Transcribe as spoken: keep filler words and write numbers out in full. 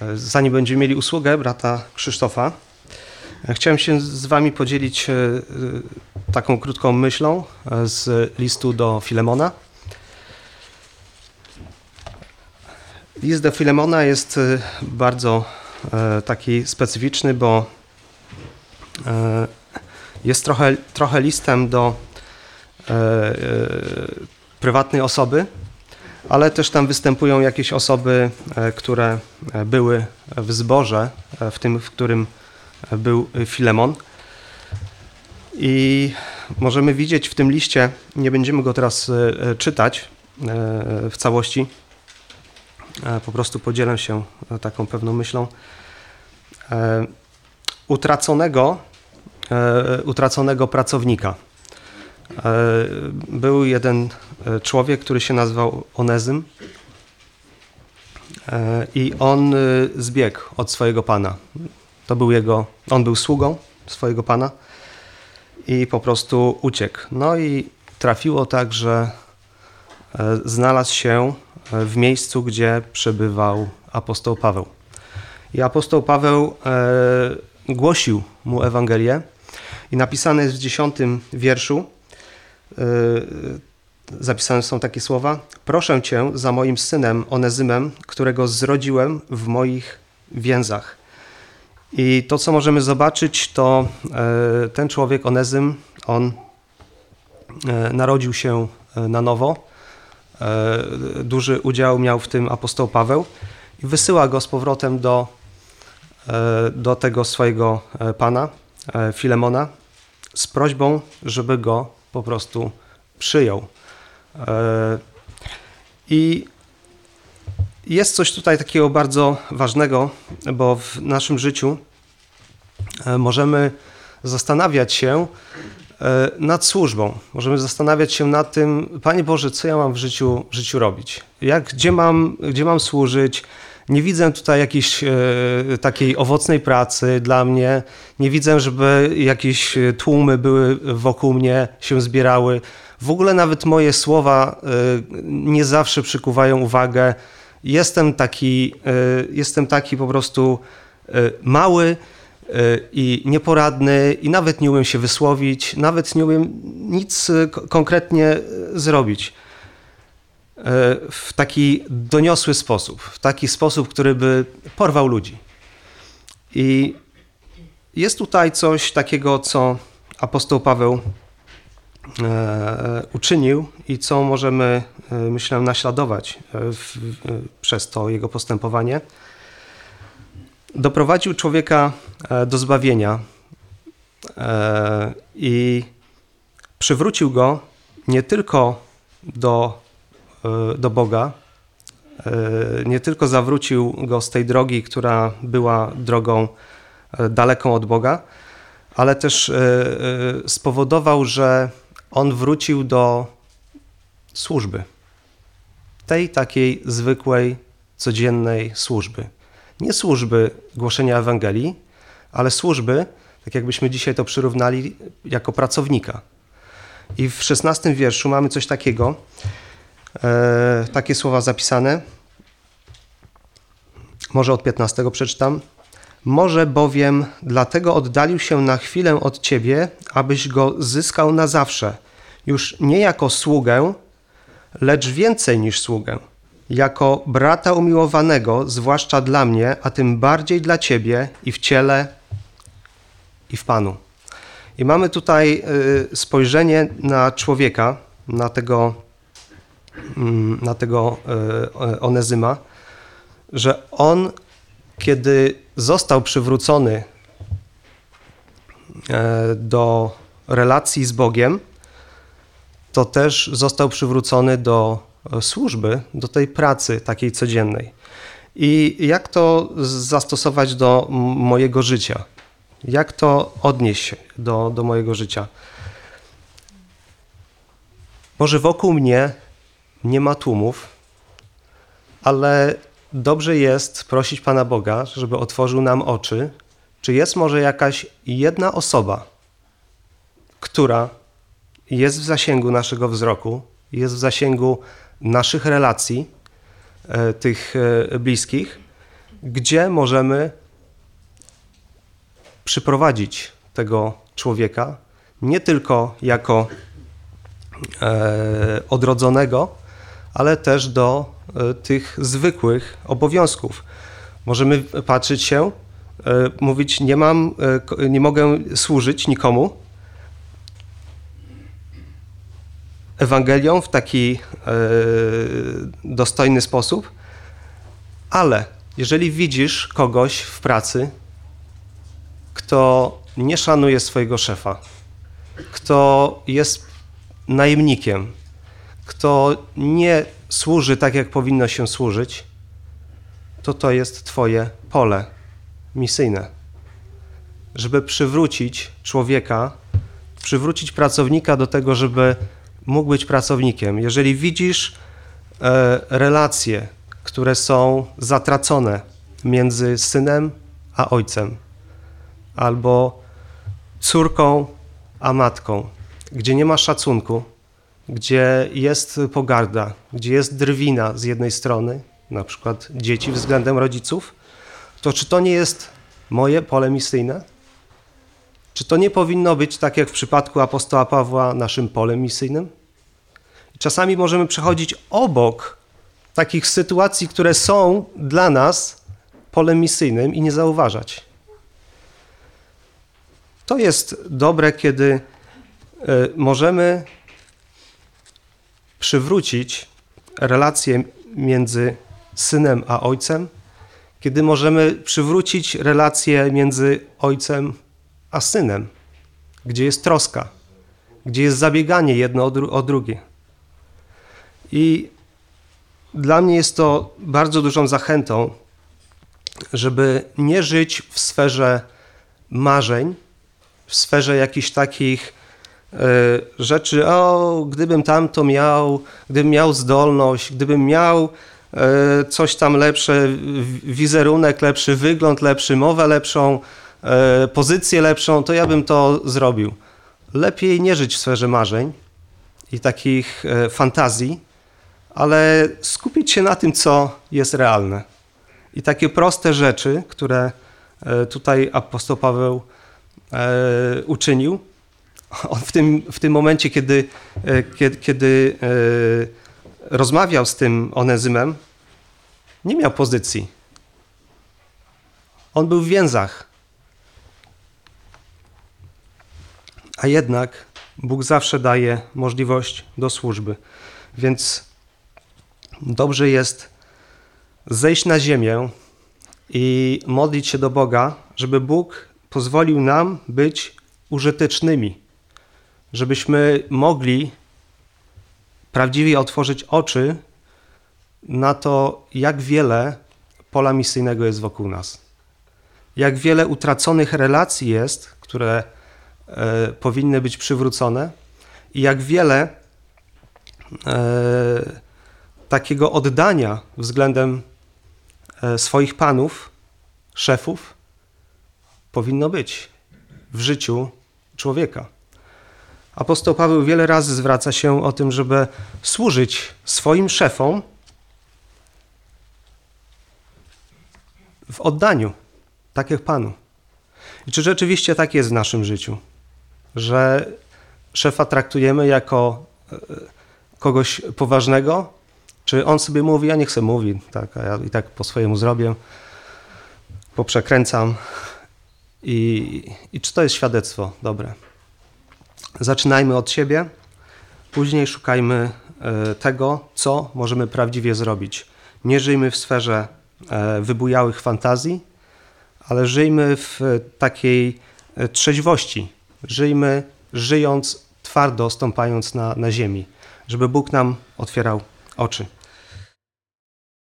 Zanim będziemy mieli usługę brata Krzysztofa, chciałem się z wami podzielić taką krótką myślą z listu do Filemona. List do Filemona jest bardzo taki specyficzny, bo jest trochę, trochę listem do prywatnej osoby, ale też tam występują jakieś osoby, które były w zborze, w tym, w którym był Filemon. I możemy widzieć w tym liście, nie będziemy go teraz czytać w całości, po prostu podzielę się taką pewną myślą, utraconego, utraconego pracownika. Był jeden człowiek, który się nazywał Onezym i on zbiegł od swojego pana. To był jego, on był sługą swojego pana i po prostu uciekł. No i trafiło tak, że znalazł się w miejscu, gdzie przebywał apostoł Paweł. I apostoł Paweł e, głosił mu Ewangelię i napisane jest w dziesiątym wierszu, e, zapisane są takie słowa: proszę cię za moim synem Onezymem, którego zrodziłem w moich więzach. I to, co możemy zobaczyć, to e, ten człowiek Onezym, on e, narodził się na nowo. E, duży udział miał w tym apostoł Paweł i wysyła go z powrotem do, e, do tego swojego pana, e, Filemona, z prośbą, żeby go po prostu przyjął. E, I jest coś tutaj takiego bardzo ważnego, bo w naszym życiu możemy zastanawiać się nad służbą. Możemy zastanawiać się nad tym, Panie Boże, co ja mam w życiu, w życiu robić? Jak, gdzie, mam, gdzie mam służyć? Nie widzę tutaj jakiejś e, takiej owocnej pracy dla mnie. Nie widzę, żeby jakieś tłumy były wokół mnie, się zbierały. W ogóle nawet moje słowa e, nie zawsze przykuwają uwagę. Jestem taki, jestem taki po prostu mały i nieporadny i nawet nie umiem się wysłowić, nawet nie umiem nic konkretnie zrobić w taki doniosły sposób, w taki sposób, który by porwał ludzi. I jest tutaj coś takiego, co apostoł Paweł uczynił i co możemy, myślę, naśladować w, w, przez to jego postępowanie. Doprowadził człowieka do zbawienia i przywrócił go nie tylko do, do Boga, nie tylko zawrócił go z tej drogi, która była drogą daleką od Boga, ale też spowodował, że on wrócił do służby. Tej takiej zwykłej, codziennej służby. Nie służby głoszenia Ewangelii, ale służby, tak jakbyśmy dzisiaj to przyrównali, jako pracownika. I w szesnastym wierszu mamy coś takiego, e, takie słowa zapisane. Może od piętnastego przeczytam. Może bowiem dlatego oddalił się na chwilę od ciebie, abyś go zyskał na zawsze, już nie jako sługę, lecz więcej niż sługę, jako brata umiłowanego, zwłaszcza dla mnie, a tym bardziej dla ciebie i w ciele, i w Panu. I mamy tutaj spojrzenie na człowieka, na tego, na tego Onezyma, że on, kiedy został przywrócony do relacji z Bogiem, to też został przywrócony do służby, do tej pracy takiej codziennej. I jak to zastosować do mojego życia? Jak to odnieść do, do mojego życia? Może wokół mnie nie ma tłumów, ale dobrze jest prosić Pana Boga, żeby otworzył nam oczy, czy jest może jakaś jedna osoba, która jest w zasięgu naszego wzroku, jest w zasięgu naszych relacji, tych bliskich, gdzie możemy przyprowadzić tego człowieka, nie tylko jako e, odrodzonego, ale też do e, tych zwykłych obowiązków. Możemy patrzeć się, e, mówić, nie mam, e, nie mogę służyć nikomu Ewangelią w taki e, dostojny sposób, ale jeżeli widzisz kogoś w pracy, kto nie szanuje swojego szefa, kto jest najemnikiem, kto nie służy tak, jak powinno się służyć, to to jest twoje pole misyjne. Żeby przywrócić człowieka, przywrócić pracownika do tego, żeby mógł być pracownikiem. Jeżeli widzisz e, relacje, które są zatracone między synem a ojcem, albo córką a matką, gdzie nie ma szacunku, gdzie jest pogarda, gdzie jest drwina z jednej strony, na przykład dzieci względem rodziców, to czy to nie jest moje pole misyjne? Czy to nie powinno być, tak jak w przypadku apostoła Pawła, naszym polem misyjnym? I czasami możemy przechodzić obok takich sytuacji, które są dla nas polem misyjnym i nie zauważać. To jest dobre, kiedy możemy przywrócić relacje między synem a ojcem, kiedy możemy przywrócić relacje między ojcem a synem, gdzie jest troska, gdzie jest zabieganie jedno o, dru- o drugie. I dla mnie jest to bardzo dużą zachętą, żeby nie żyć w sferze marzeń, w sferze jakichś takich y, rzeczy, o, gdybym tamto miał, gdybym miał zdolność, gdybym miał y, coś tam lepsze, wizerunek lepszy, wygląd lepszy, mowę lepszą, y, pozycję lepszą, to ja bym to zrobił. Lepiej nie żyć w sferze marzeń i takich y, fantazji, ale skupić się na tym, co jest realne. I takie proste rzeczy, które y, tutaj apostoł Paweł E, uczynił. On w tym, w tym momencie, kiedy, e, kiedy, kiedy e, rozmawiał z tym Onezymem, nie miał pozycji. On był w więzach. A jednak Bóg zawsze daje możliwość do służby. Więc dobrze jest zejść na ziemię i modlić się do Boga, żeby Bóg pozwolił nam być użytecznymi, żebyśmy mogli prawdziwie otworzyć oczy na to, jak wiele pola misyjnego jest wokół nas. Jak wiele utraconych relacji jest, które e, powinny być przywrócone i jak wiele e, takiego oddania względem e, swoich panów, szefów, powinno być w życiu człowieka. Apostoł Paweł wiele razy zwraca się o tym, żeby służyć swoim szefom w oddaniu, tak jak Panu. I czy rzeczywiście tak jest w naszym życiu, że szefa traktujemy jako kogoś poważnego, czy on sobie mówi, ja niech sobie mówi, tak, a ja i tak po swojemu zrobię, poprzekręcam. I, I czy to jest świadectwo dobre? Zaczynajmy od siebie, później szukajmy tego, co możemy prawdziwie zrobić. Nie żyjmy w sferze wybujałych fantazji, ale żyjmy w takiej trzeźwości. Żyjmy żyjąc twardo, stąpając na, na ziemi, żeby Bóg nam otwierał oczy.